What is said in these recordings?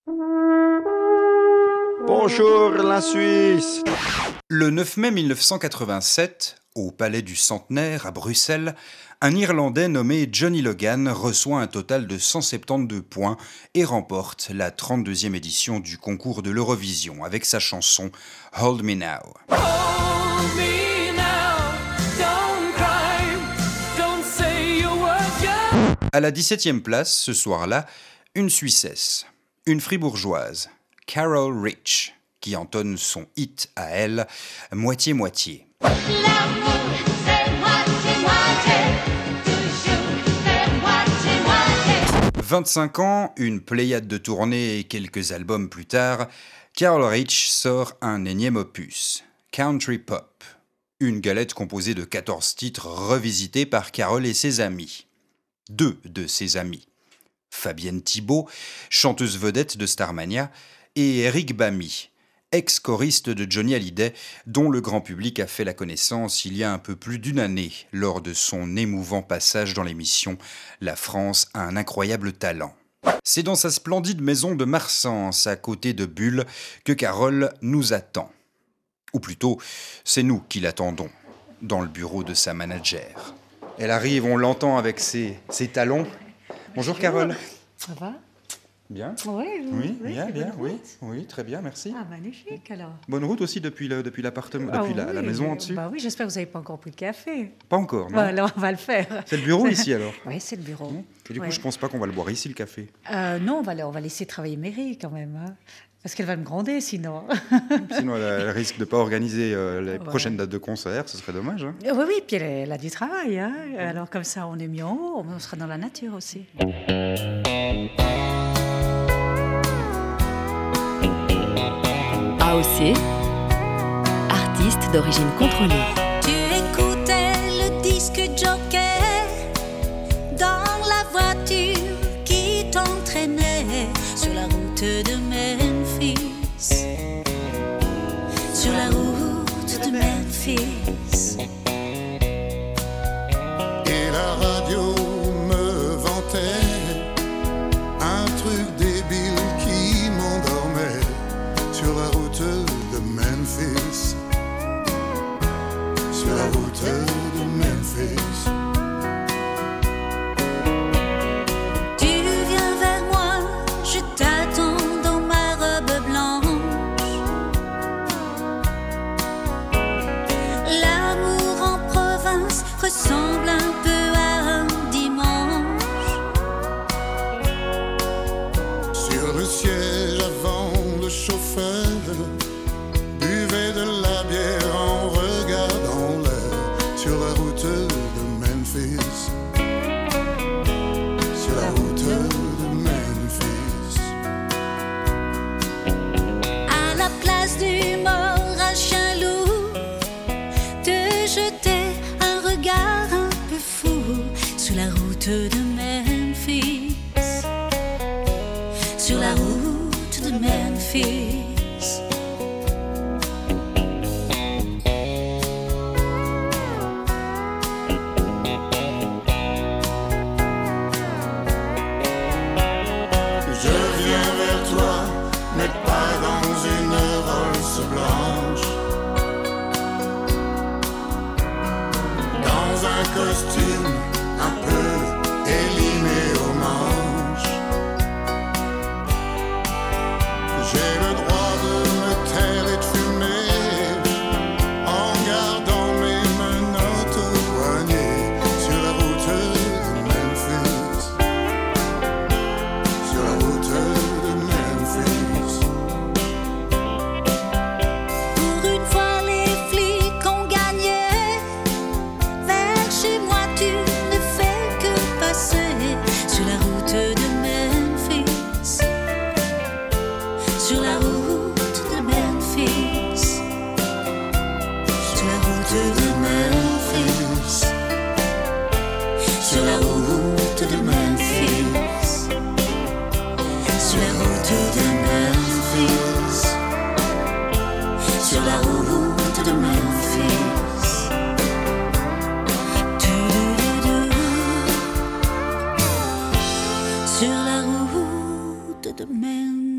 Bonjour la Suisse. Le 9 mai 1987, au Palais du Centenaire à Bruxelles, un Irlandais nommé Johnny Logan reçoit un total de 172 points et remporte la 32e édition du concours de l'Eurovision avec sa chanson Hold Me Now. Hold me now, don't cry, don't say your words, yeah. À la 17e place, ce soir-là, une Suissesse, une fribourgeoise, Carol Rich, qui entonne son hit à elle, Moitié-moitié. L'amour, c'est moitié-moitié, toujours c'est moitié-moitié. 25 ans, une pléiade de tournées et quelques albums plus tard, Carol Rich sort un énième opus, Country Pop, une galette composée de 14 titres revisités par Carol et ses amis. Deux de ses amis, Fabienne Thibault, chanteuse vedette de Starmania, et Eric Bamy, ex-choriste de Johnny Hallyday, dont le grand public a fait la connaissance il y a un peu plus d'une année lors de son émouvant passage dans l'émission « La France a un incroyable talent ». C'est dans sa splendide maison de Marsens, à côté de Bulle, que Carol nous attend. Ou plutôt, c'est nous qui l'attendons, dans le bureau de sa manager. Elle arrive, on l'entend avec ses talons. Bonjour Carol. Ça va? Bien. Oui, Bien, c'est bonne oui, route. oui, très bien, merci. Ah, magnifique alors. Bonne route aussi depuis l'appartement, depuis Ah la oui, maison en dessus. Bah oui, j'espère que vous n'avez pas encore pris de café. Pas encore, non. Bah, alors on va le faire. C'est le bureau ici alors. Oui, c'est le bureau. Et du coup, Ouais. je pense pas qu'on va le boire ici le café. Non, on va laisser travailler Mary quand même. Hein. Parce qu'elle va me gronder sinon. Sinon, elle risque de pas organiser les prochaines dates de concert, ce serait dommage. Hein. Oui, puis elle a du travail. Hein. Alors comme ça, on est mis en haut, on sera dans la nature aussi. AOC, artiste d'origine contrôlée. Tu écoutais le disque jockey dans la voiture qui t'entraînait sur la route de Memphis. Sur la route de Memphis. Et la radio me vantait un truc débile qui m'endormait sur la route de Memphis. Sur la route de Memphis. Tu viens vers moi, je t'attends dans ma robe blanche. L'amour en province ressemble un peu à un dimanche. Sur le siège avant, le chauffeur buvait de la bière en regardant l'air. Sur la route de Memphis. Sur la route de Memphis. À la place du mort à Chien-Loup, te jeter un regard un peu fou sur la route de Memphis. Sur la route de Memphis. Je viens vers toi, mais pas dans une Rolls blanche. Dans un costume un peu élimé aux manches. J'ai le droit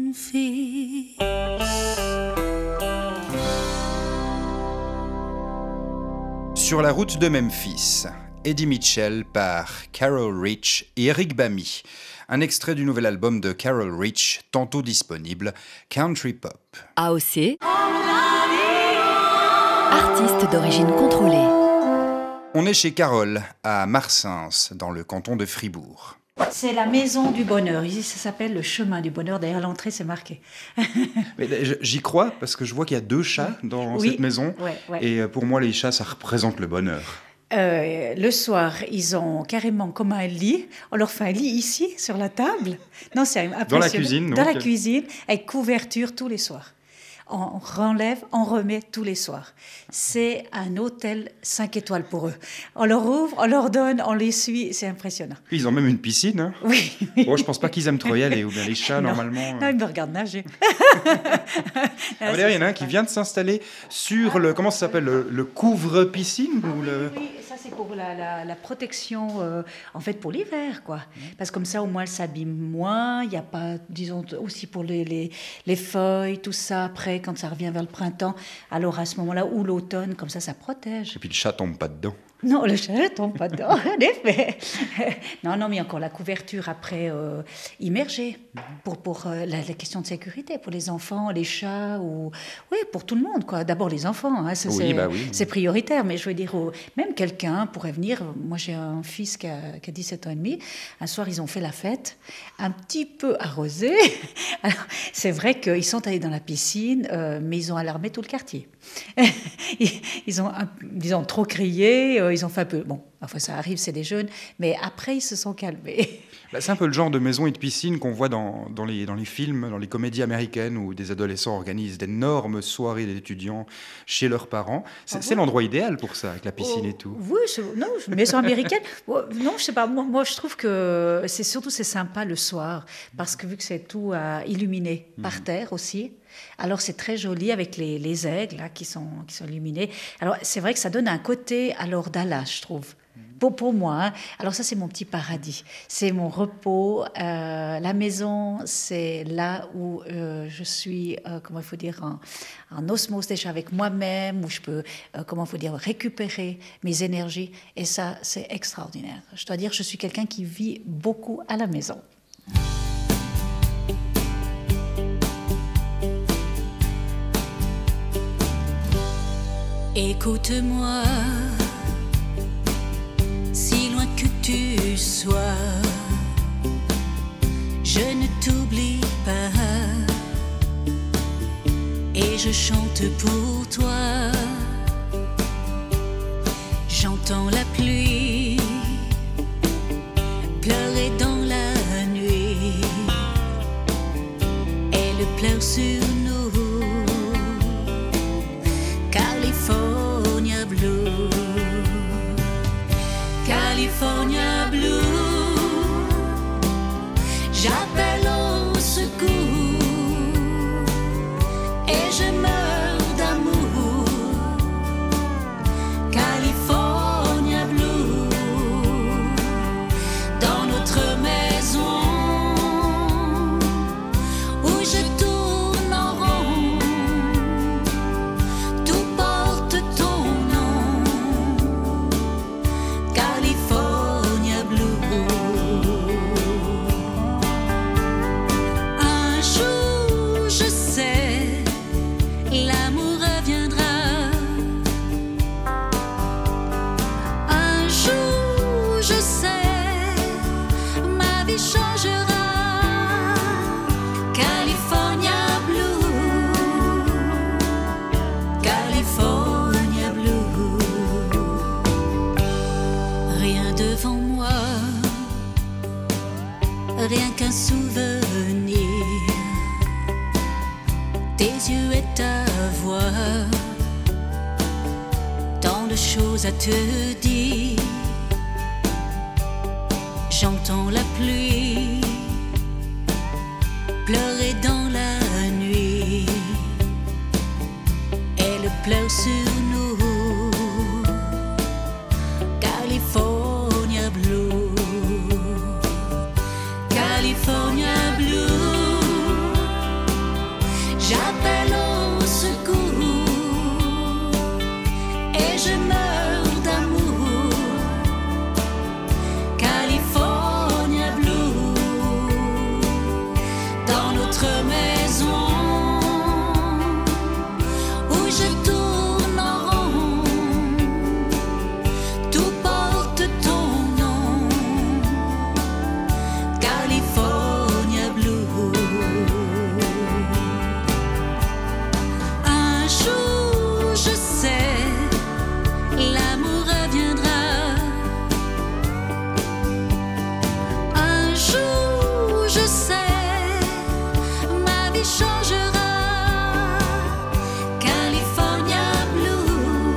Memphis. Sur la route de Memphis, Eddie Mitchell par Carol Rich et Eric Bamy. Un extrait du nouvel album de Carol Rich, tantôt disponible, Country Pop. AOC. Artiste d'origine contrôlée. On est chez Carole, à Marsens, dans le canton de Fribourg. C'est la maison du bonheur. Ici, ça s'appelle le chemin du bonheur. D'ailleurs, à l'entrée, c'est marqué. Mais j'y crois, parce que je vois qu'il y a 2 chats dans Oui, cette maison. ouais. Et pour moi, les chats, ça représente le bonheur. Le soir, ils ont carrément comme un lit. On leur fait un lit ici, sur la table. Non, c'est impressionnant. Dans la cuisine, Dans donc. la cuisine, avec couverture tous les soirs. On renlève, on remet tous les soirs. C'est un hôtel 5 étoiles pour eux. On leur ouvre, on leur donne, on les suit. C'est impressionnant. Puis ils ont même une piscine. Hein. Oui. Bon, je pense pas qu'ils aiment trop y aller. Ou bien les chats, Non. normalement. Non, ils me regardent nager. Ah, il y en a un qui vient de s'installer sur le... Comment ça s'appelle le couvre-piscine ou le... Oui, ça c'est pour la protection, en fait pour l'hiver, quoi. Parce que comme ça, au moins, elle s'abîme moins. Il n'y a pas, disons, aussi pour les feuilles, tout ça, après, quand ça revient vers le printemps. Alors à ce moment-là, ou l'automne, comme ça protège. Et puis le chat tombe pas dedans. Non, le chat ne tombe pas dedans, en effet. Non, mais il y a encore la couverture après immergée pour la question de sécurité, pour les enfants, les chats, ou oui, pour tout le monde, quoi. D'abord les enfants, hein, ça, Oui, c'est prioritaire, mais je veux dire, même quelqu'un pourrait venir. Moi, j'ai un fils qui a 17 ans et demi. Un soir, ils ont fait la fête, un petit peu arrosé. Alors, c'est vrai qu'ils sont allés dans la piscine, mais ils ont alarmé tout le quartier. Ils ont trop crié, ils ont fait un peu... Bon, enfin ça arrive, c'est des jeunes, mais après ils se sont calmés. C'est un peu le genre de maison et de piscine qu'on voit dans les films, dans les comédies américaines où des adolescents organisent d'énormes soirées d'étudiants chez leurs parents. C'est l'endroit idéal pour ça, avec la piscine et tout. Oui, non, maison américaine. Non, je sais pas. Moi, je trouve que c'est sympa le soir, parce que vu que c'est tout illuminé par terre aussi. Alors c'est très joli avec les aigles là, qui sont illuminés. Alors c'est vrai que ça donne un côté alors Dallas, je trouve. Pour moi, hein. Alors ça c'est mon petit paradis, c'est mon repos. La maison, c'est là où je suis, comment il faut dire, en osmose déjà avec moi-même, où je peux, comment il faut dire, récupérer mes énergies. Et ça, c'est extraordinaire. Je dois dire, je suis quelqu'un qui vit beaucoup à la maison. Écoute-moi, si loin que tu sois, je ne t'oublie pas et je chante pour toi. J'entends la pluie pleurer dans la nuit, elle pleure sur nous. California Blue, California Blue, j'appelle au secours et je meurs d'amour. California Blue, dans notre maison où je tourne en rond. Rien qu'un souvenir, tes yeux et ta voix, tant de choses à te dire. J'entends la pluie pleurer dans la nuit, elle pleure sur nous. California Blue, California Blue, J'appelle au secours et je meurs d'amour. California Blue, dans notre maison où je tourne en rond, tout porte ton nom. California Blue. Un jour, je sais, l'amour reviendra. Un jour, je sais, ma vie changera. California Blue,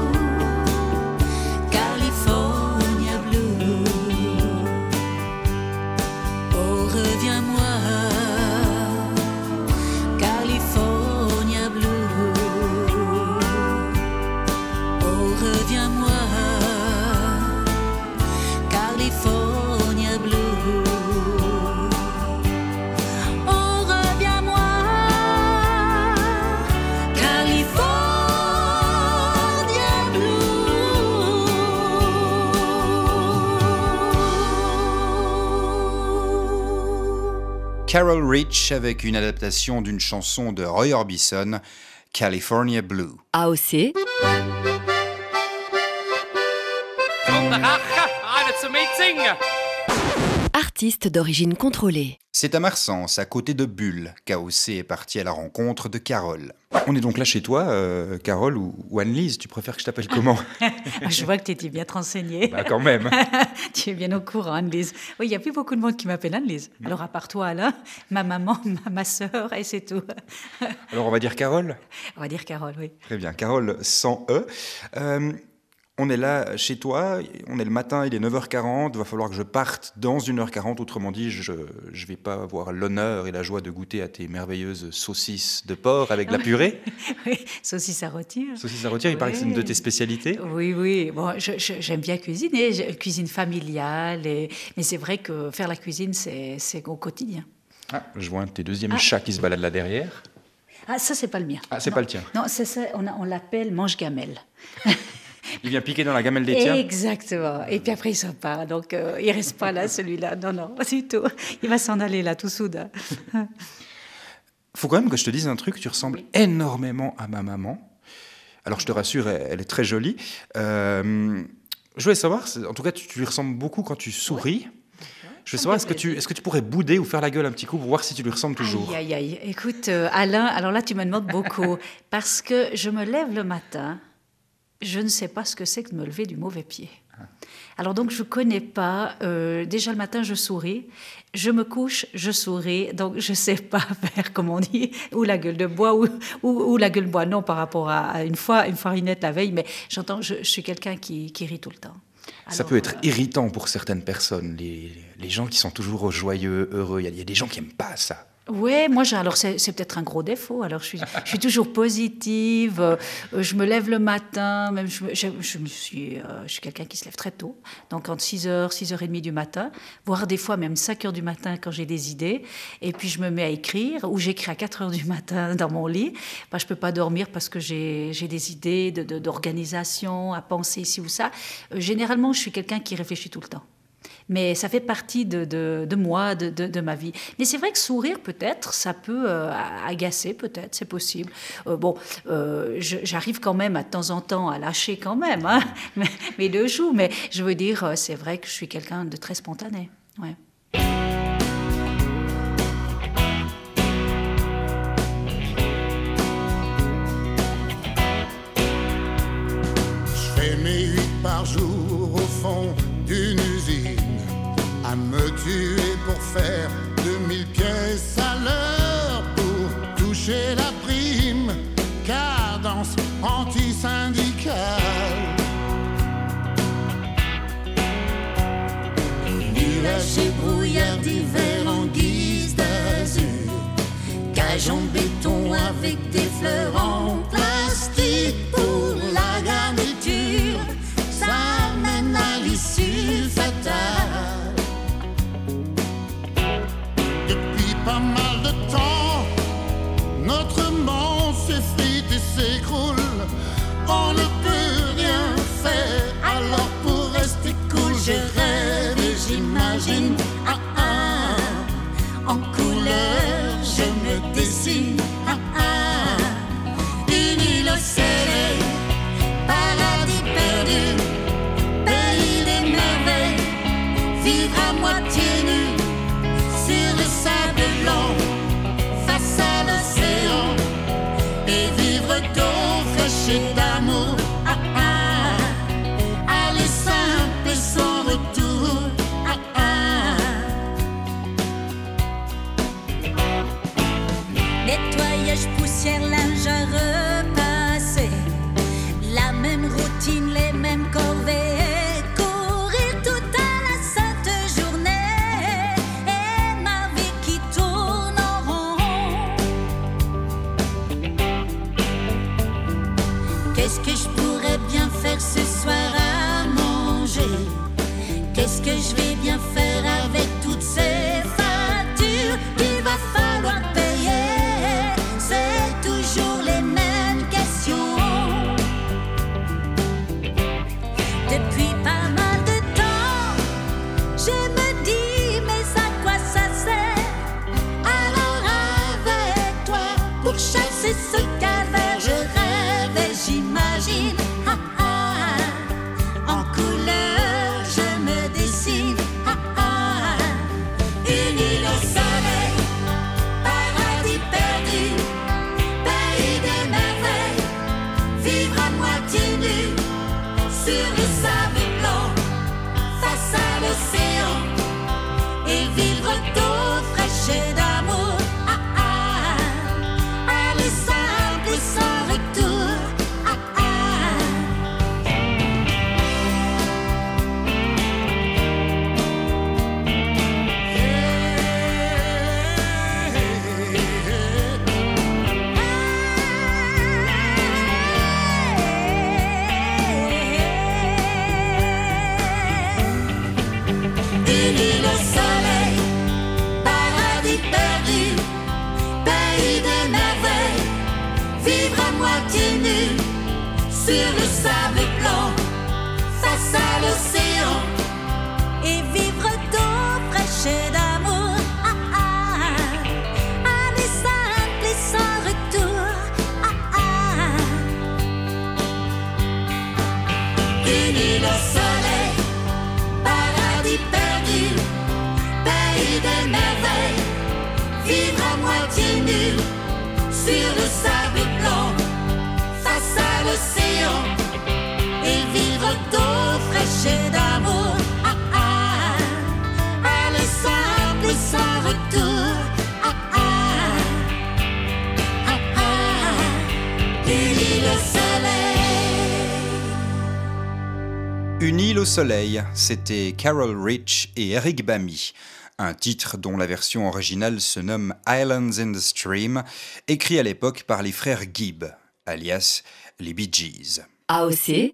California Blue. Oh, reviens-moi, California Blue. Oh, reviens-moi, California Blue. Oh, reviens-moi, California Blue. Carol Rich avec une adaptation d'une chanson de Roy Orbison, California Blue. AOC, Alle zum Mitsingen! artiste d'origine contrôlée. C'est à Marsens, à côté de Bulle, qu'AOC est parti à la rencontre de Carole. On est donc là chez toi, Carole ou Anne-Lise, tu préfères que je t'appelle comment? Je vois que tu étais bien renseignée. Bah quand même. Tu es bien au courant, Anne-Lise. Oui, il n'y a plus beaucoup de monde qui m'appelle Anne-Lise. Alors, à part toi, Alain, ma maman, ma sœur, et c'est tout. Alors on va dire Carole? On va dire Carole, oui. Très bien, Carole sans E. On est là chez toi, on est le matin, il est 9h40, il va falloir que je parte dans 1h40, autrement dit, je ne vais pas avoir l'honneur et la joie de goûter à tes merveilleuses saucisses de porc avec de la purée. Oui, saucisse à rôtir. Saucisses à rôtir, il paraît que c'est une de tes spécialités. Oui, oui. Bon, j'aime bien cuisiner, cuisine familiale, mais c'est vrai que faire la cuisine, c'est au quotidien. Ah, je vois un de tes deuxièmes chats qui se balade là derrière. Ah, ça, c'est pas le mien. Ah, c'est Non. pas le tien. Non, c'est ça, on l'appelle mange-gamelle. Il vient piquer dans la gamelle des tiens. Exactement. Et puis après, il s'en part. Donc, il reste pas là, celui-là. Non, non, pas du tout. Il va s'en aller là, tout soudain. Faut quand même que je te dise un truc, tu ressembles énormément à ma maman. Alors, je te rassure, elle est très jolie. Je voulais savoir, en tout cas, tu lui ressembles beaucoup quand tu souris. Je veux savoir, est-ce que tu pourrais bouder ou faire la gueule un petit coup pour voir si tu lui ressembles toujours? Aïe, aïe, aïe. Écoute, Alain, alors là, tu me demandes beaucoup. Parce que je me lève le matin, je ne sais pas ce que c'est que de me lever du mauvais pied. Alors donc, je ne connais pas. Déjà, le matin, je souris. Je me couche, je souris. Donc, je ne sais pas faire, comme on dit, ou la gueule de bois, ou la gueule de bois. Non, par rapport à une farinette la veille. Mais j'entends, je suis quelqu'un qui rit tout le temps. Ça peut être irritant pour certaines personnes, les gens qui sont toujours joyeux, heureux. Il y a des gens qui n'aiment pas ça. Oui, moi, alors c'est peut-être un gros défaut. Alors, je suis toujours positive. Je me lève le matin. Même je suis quelqu'un qui se lève très tôt. Donc, entre 6h, 6h30 du matin, voire des fois même 5h du matin quand j'ai des idées. Et puis, je me mets à écrire, ou j'écris à 4h du matin dans mon lit. Je ne peux pas dormir parce que j'ai des idées d'organisation, à penser ici ou ça. Généralement, je suis quelqu'un qui réfléchit tout le temps. Mais ça fait partie de moi, de ma vie. Mais c'est vrai que sourire, peut-être, ça peut agacer, peut-être, c'est possible. J'arrive quand même à de temps en temps à lâcher quand même, hein, mes deux joues. Mais je veux dire, c'est vrai que je suis quelqu'un de très spontané. Ouais. Je fais mes 8 par jour au fond d'une usine, à me tuer pour faire 2000 pièces à l'heure pour toucher la prime, cadence anti-syndicale. Nuages et brouillard d'hiver en guise d'azur, cage en béton avec des fleurs en plastique pour la garniture, ça mène à l'issue fatale. Depuis pas mal de temps, notre fraîcher d'amour. Ah, ah. Aller simple sans retour. Ah, ah. Nettoyage, poussière, linge à repasser. La même routine, les mêmes corvées. Courir toute la sainte journée. Et ma vie qui tourne en rond. Qu'est-ce que je pourrais bien faire ce soir à manger? Qu'est-ce que je vais bien faire avec toutes ces factures qu'il va falloir payer? C'est toujours les mêmes questions. Depuis pas mal de temps, je me dis, mais à quoi ça sert? Alors avec toi, pour chasser ce calvaire, je rêve et j'imagine. Ah, ah, en couleur, je me dessine. Ah, ah, une île au soleil, paradis perdu, pays des merveilles, vivre à moitié nu sur le sable blanc, face à l'océan, et vivre d'eau fraîche et d'amour. Ah, ah, aller simple sans retour. Ah, ah. Une île au soleil, paradis perdu, pays des merveilles, vivre à moitié nu sur le sable blanc, face à l'océan, et vivre d'eau fraîche et d'amour. Ah, ah, aller simple et sans retour. Ah, ah. Une île au soleil, paradis perdu, pays des merveilles, vivre à moitié nu sur le sable blanc, face à l'océan, et vivre d'eau fraîche et d'amour. Ah, ah, aller simple sans retour. Ah, ah, ah, ah, une île au soleil. Une île au soleil, c'était Carol Rich et Eric Bamy. Un titre dont la version originale se nomme Islands in the Stream, écrit à l'époque par les frères Gibb, alias les Bee Gees. AOC.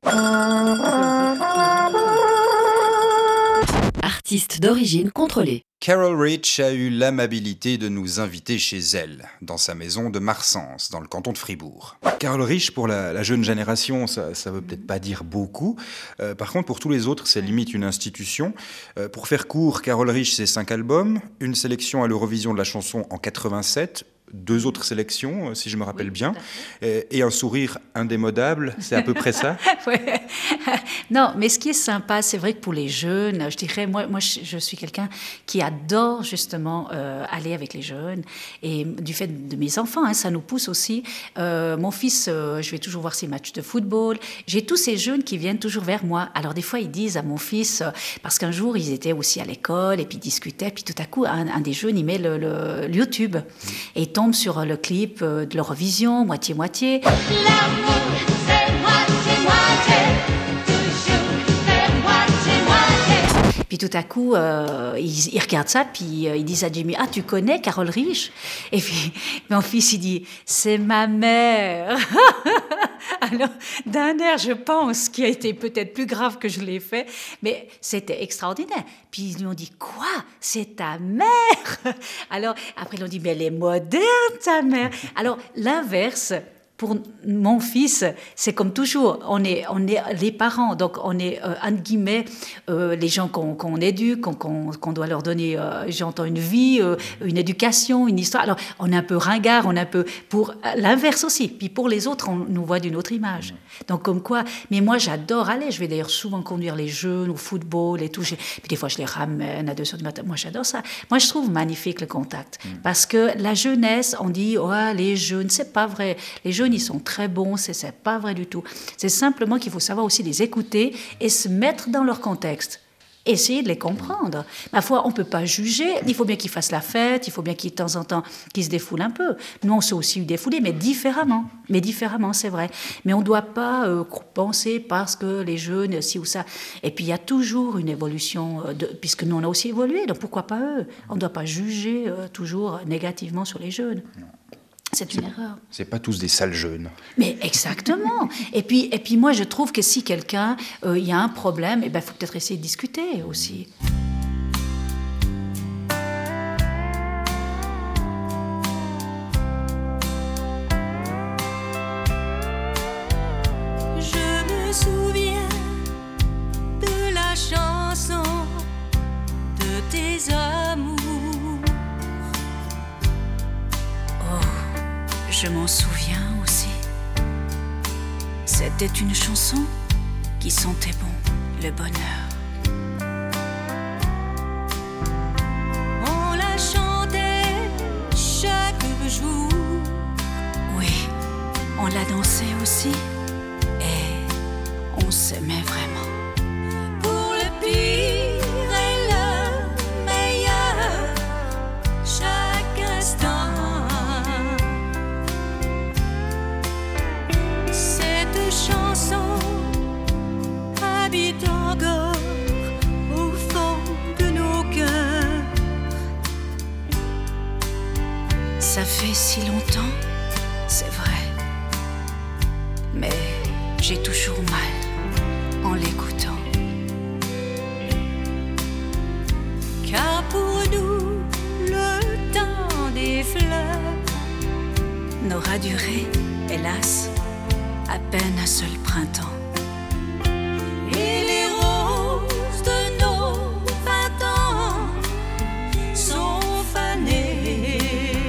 Artiste d'origine contrôlée. Carol Rich a eu l'amabilité de nous inviter chez elle, dans sa maison de Marsens, dans le canton de Fribourg. Carol Rich, pour la jeune génération, ça veut peut-être pas dire beaucoup. Par contre, pour tous les autres, c'est limite une institution. Pour faire court, Carol Rich, c'est 5 albums, une sélection à l'Eurovision de la chanson en 87, 2 autres sélections, si je me rappelle bien, et un sourire indémodable, c'est à peu près ça. Ouais. Non, mais ce qui est sympa, c'est vrai que pour les jeunes, je dirais, moi je suis quelqu'un qui adore justement aller avec les jeunes, et du fait de mes enfants, hein, ça nous pousse aussi. Mon fils, je vais toujours voir ses matchs de football. J'ai tous ces jeunes qui viennent toujours vers moi. Alors des fois, ils disent à mon fils, parce qu'un jour, ils étaient aussi à l'école, et puis ils discutaient, puis tout à coup, un des jeunes, il met le YouTube, et il tombe sur le clip de l'Eurovision, moitié-moitié. L'amour, c'est moitié-moitié, toujours c'est moitié-moitié. Puis tout à coup, il regarde ça, puis il dit à Jimmy, « Ah, tu connais Carol Rich ?» Et puis mon fils, il dit, « C'est ma mère !» Alors, d'un air, je pense, qui a été peut-être plus grave que je l'ai fait, mais c'était extraordinaire. Puis ils lui ont dit, « Quoi ? C'est ta mère ?» Alors, après, ils ont dit, « Mais elle est moderne, ta mère !» Alors, l'inverse... Pour mon fils, c'est comme toujours, on est les parents, donc on est, entre guillemets, les gens qu'on éduque, qu'on doit leur donner, j'entends, une vie, une éducation, une histoire. Alors, on est un peu ringard, on est un peu pour l'inverse aussi. Puis pour les autres, on nous voit d'une autre image. Donc, comme quoi, mais moi, j'adore aller. Je vais d'ailleurs souvent conduire les jeunes au football et tout. Puis des fois, je les ramène à 2h du matin. Moi, j'adore ça. Moi, je trouve magnifique le contact. Parce que la jeunesse, on dit, oh, les jeunes, c'est pas vrai. Les jeunes, jeunes, ils sont très bons, c'est pas vrai du tout. C'est simplement qu'il faut savoir aussi les écouter et se mettre dans leur contexte. Essayer de les comprendre. Ma foi, on ne peut pas juger. Il faut bien qu'ils fassent la fête, il faut bien qu'ils, de temps en temps, qu'ils se défoulent un peu. Nous, on s'est aussi défoulés, mais différemment. Mais différemment, c'est vrai. Mais on ne doit pas penser parce que les jeunes, ci ou ça. Et puis, il y a toujours une évolution, puisque nous, on a aussi évolué, donc pourquoi pas eux? On ne doit pas juger toujours négativement sur les jeunes. C'est une erreur. C'est pas tous des sales jeunes. Mais exactement. Et puis moi, je trouve que si quelqu'un, il y a un problème, il faut peut-être essayer de discuter aussi. Je me souviens de la chanson de tes amours. Je m'en souviens aussi. C'était une chanson qui sentait bon le bonheur. On la chantait chaque jour. Oui, on la dansait aussi et on s'aimait vraiment. Pour le pire et le meilleur, chaque instant. Cette chanson habite encore au fond de nos cœurs. Ça fait si longtemps, c'est vrai. Mais j'ai toujours mal en l'écoutant. Car pour nous, le temps des fleurs N'aura duré, hélas, à peine un seul printemps. et les roses de nos 20 ans sont fanées.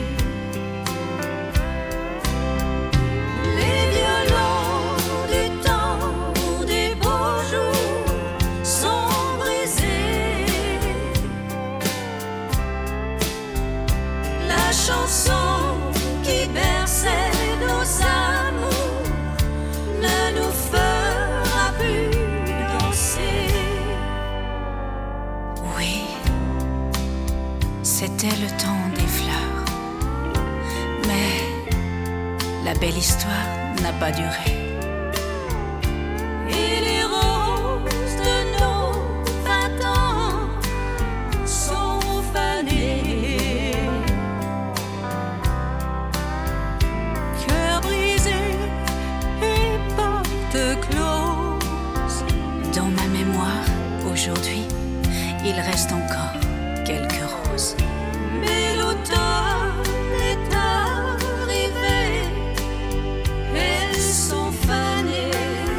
Les violons du temps des beaux jours sont brisés. La chanson qui berçait nos amours ne nous fera plus danser. Oui, c'était le temps des fleurs. Mais la belle histoire n'a pas duré. Et les roses de nos 20 ans sont fanées. Cœur brisé et porte close. Dans ma mémoire, aujourd'hui, il reste encore quelques roses. Mais l'automne est arrivé. Elles sont fanées.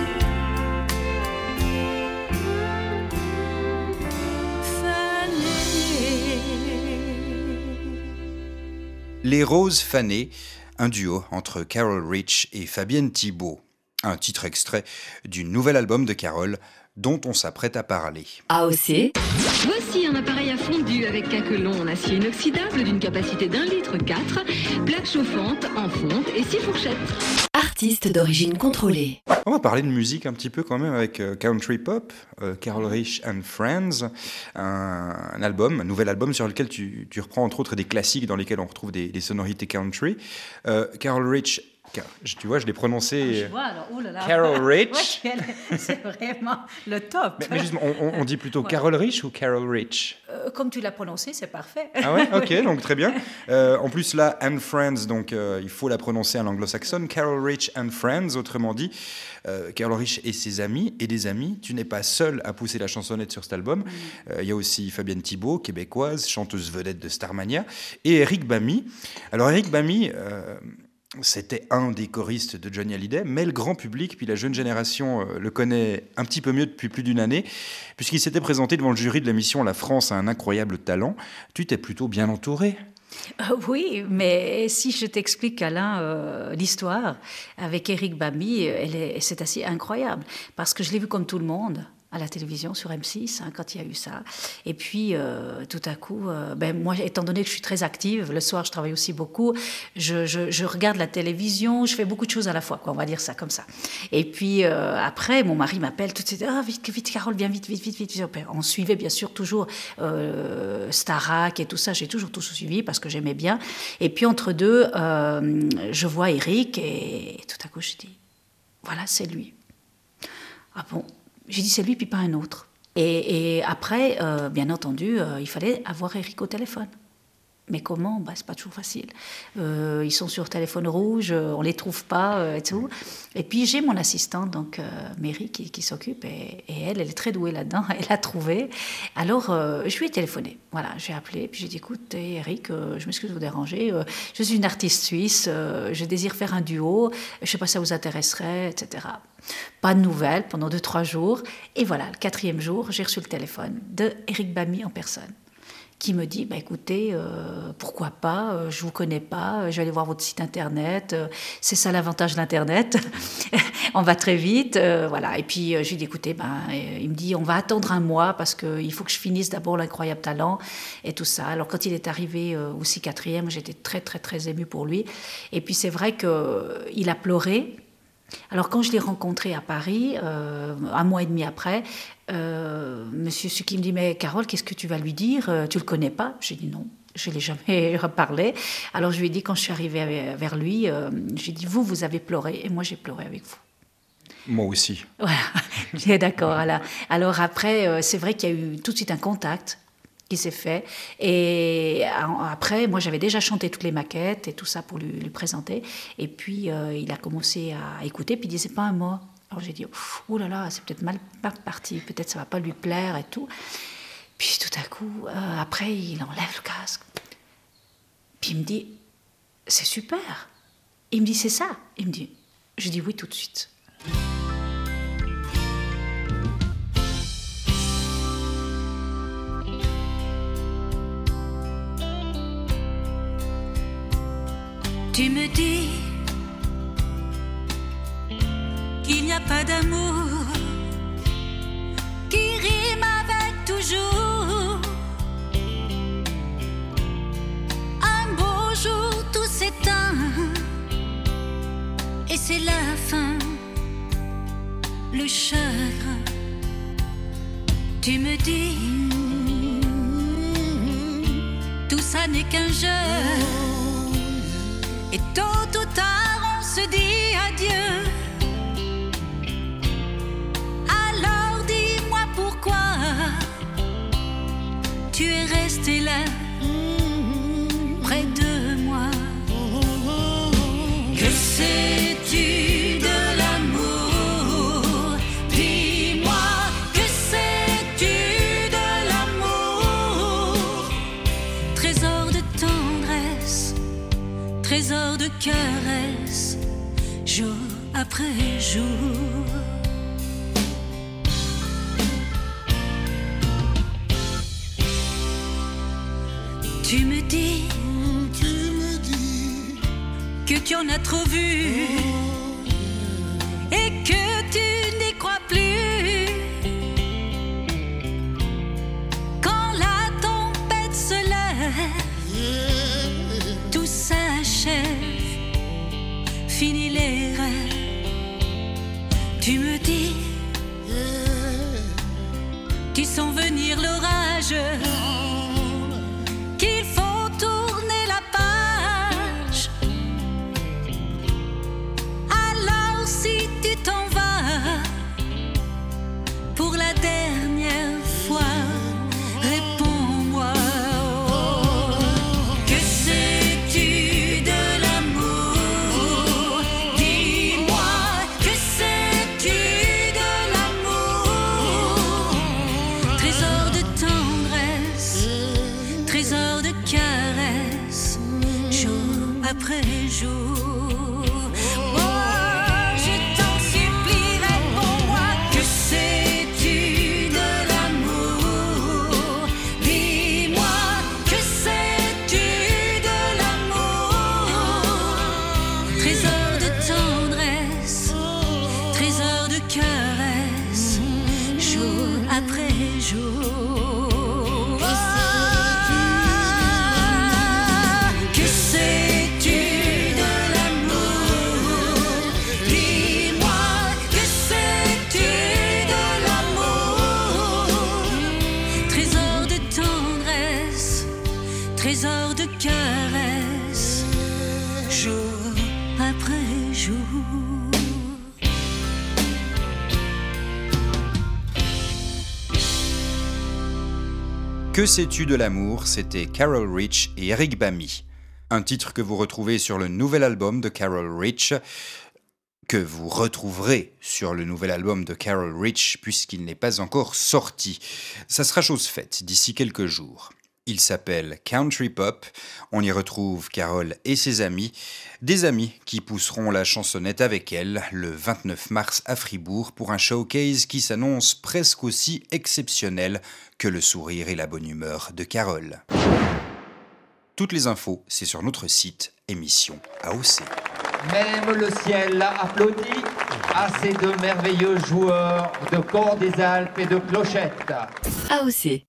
Les Roses fanées, un duo entre Carol Rich et Fabienne Thibault. Un titre extrait du nouvel album de Carol, dont on s'apprête à parler. AOC, Voici un appareil à fondu avec caquelon en acier inoxydable d'une capacité d'1,4 litre, plaque chauffante en fonte et 6 fourchettes. artiste d'origine contrôlée. On va parler de musique un petit peu quand même avec Country Pop, Carol Rich and Friends, un album, un nouvel album sur lequel tu reprends entre autres des classiques dans lesquels on retrouve des sonorités country. Carol Rich, tu vois, je l'ai prononcé. Je vois, alors, oh là là. Carol Rich. Ouais, c'est vraiment le top. Mais justement, on dit plutôt Ouais. Carol Rich ou Carol Rich? Comme tu l'as prononcé, c'est parfait. Ah ouais, ok, donc très bien. En plus là, and Friends, donc il faut la prononcer à l'anglo-saxonne. Carol Rich and Friends, autrement dit, Carol Rich et ses amis et des amis. Tu n'es pas seul à pousser la chansonnette sur cet album. Il y a aussi Fabienne Thibault, québécoise, chanteuse vedette de Starmania, et Eric Bamy. Alors Eric Bamy, c'était un des choristes de Johnny Hallyday, mais le grand public, puis la jeune génération le connaît un petit peu mieux depuis plus d'une année, puisqu'il s'était présenté devant le jury de l'émission La France a un incroyable talent. Tu t'es plutôt bien entouré. Oui, mais si je t'explique, Alain, l'histoire avec Eric Bamy, c'est assez incroyable. Parce que je l'ai vu comme tout le monde. à la télévision sur M6 quand il y a eu ça. Et puis, tout à coup, moi, étant donné que je suis très active, le soir, je travaille aussi beaucoup, je regarde la télévision, je fais beaucoup de choses à la fois, quoi, on va dire ça comme ça. Et puis, après, mon mari m'appelle tout de suite, « Vite, vite, Carole, viens vite, vite, vite, vite. » On suivait bien sûr toujours Starac et tout ça, j'ai toujours tout suivi parce que j'aimais bien. Et puis, entre deux, je vois Eric et tout à coup, je dis, voilà, c'est lui. Ah bon? J'ai dit, c'est lui, puis pas un autre. Et après, bien entendu, il fallait avoir Eric au téléphone. Mais comment? C'est pas toujours facile. Ils sont sur téléphone rouge, on les trouve pas et tout. Et puis j'ai mon assistante, donc Mary, qui s'occupe, et elle est très douée là-dedans. Elle a trouvé. Alors je lui ai téléphoné. Voilà, j'ai appelé, puis j'ai dit, écoute, Eric, je m'excuse de vous déranger. Je suis une artiste suisse, je désire faire un duo. Je sais pas si ça vous intéresserait, etc. Pas de nouvelles pendant 2-3 jours. Et voilà, le 4e jour, j'ai reçu le téléphone de Eric Bamy en personne, qui me dit, écoutez, pourquoi pas, je ne vous connais pas, je vais aller voir votre site internet, c'est ça l'avantage de l'internet, on va très vite, voilà. Et puis je lui dis, écoutez, il me dit, on va attendre un mois parce qu'il faut que je finisse d'abord l'Incroyable Talent et tout ça. Alors quand il est arrivé aussi 4e, j'étais très très très émue pour lui. Et puis c'est vrai qu'il a pleuré. Alors quand je l'ai rencontré à Paris, 1 mois et demi après, Monsieur Suki me dit, mais Carole, qu'est-ce que tu vas lui dire? Tu le connais pas? J'ai dit non, je ne l'ai jamais reparlé. Alors je lui ai dit, quand je suis arrivée vers lui, j'ai dit, vous avez pleuré et moi j'ai pleuré avec vous. Moi aussi. Voilà, j'ai d'accord. Alors après, c'est vrai qu'il y a eu tout de suite un contact qui s'est fait. Et après, moi, j'avais déjà chanté toutes les maquettes et tout ça pour lui présenter. Et puis, il a commencé à écouter, puis il disait pas un mot. Alors j'ai dit, oh là là, c'est peut-être mal parti, peut-être ça va pas lui plaire et tout. Puis tout à coup, après, il enlève le casque. Puis il me dit, c'est super. Il me dit, c'est ça. Il me dit, je dis oui tout de suite. Tu me dis qu'il n'y a pas d'amour qui rime avec toujours. Un beau jour tout s'éteint et c'est la fin, le chagrin. Tu me dis, tout ça n'est qu'un jeu. Et tôt ou tard on se dit adieu. Alors dis-moi pourquoi tu es resté là près de moi. Que sais-tu de l'amour? Dis-moi, que sais-tu de l'amour? Trésor de tendresse, trésor de caresse, jour après jour. Tu me dis que tu en as trop vu et que tu n'y crois plus. Quand la tempête se lève, tout s'achève, fini les rêves. Tu me dis, tu sens venir l'orage, qu'il faut tourner la page. Alors si tu t'en vas pour la dernière fois, réponds-moi. Que sais-tu de l'amour? Dis-moi, que sais-tu de l'amour? Trésor de tendresse, jour. Que sais-tu de l'amour? Dis-moi, que sais-tu de l'amour? Trésor de tendresse, trésor de caresse, jour après jour. Que sais-tu de l'amour? C'était Carol Rich et Eric Bamy. Un titre que vous retrouvez sur le nouvel album de Carol Rich, que vous retrouverez sur le nouvel album de Carol Rich puisqu'il n'est pas encore sorti. Ça sera chose faite d'ici quelques jours. Il s'appelle Country Pop. On y retrouve Carol et ses amis, des amis qui pousseront la chansonnette avec elle le 29 mars à Fribourg pour un showcase qui s'annonce presque aussi exceptionnel que le sourire et la bonne humeur de Carol. Toutes les infos, c'est sur notre site émission AOC. Même le ciel applaudit à ces deux merveilleux joueurs de corps des Alpes et de clochettes. AOC.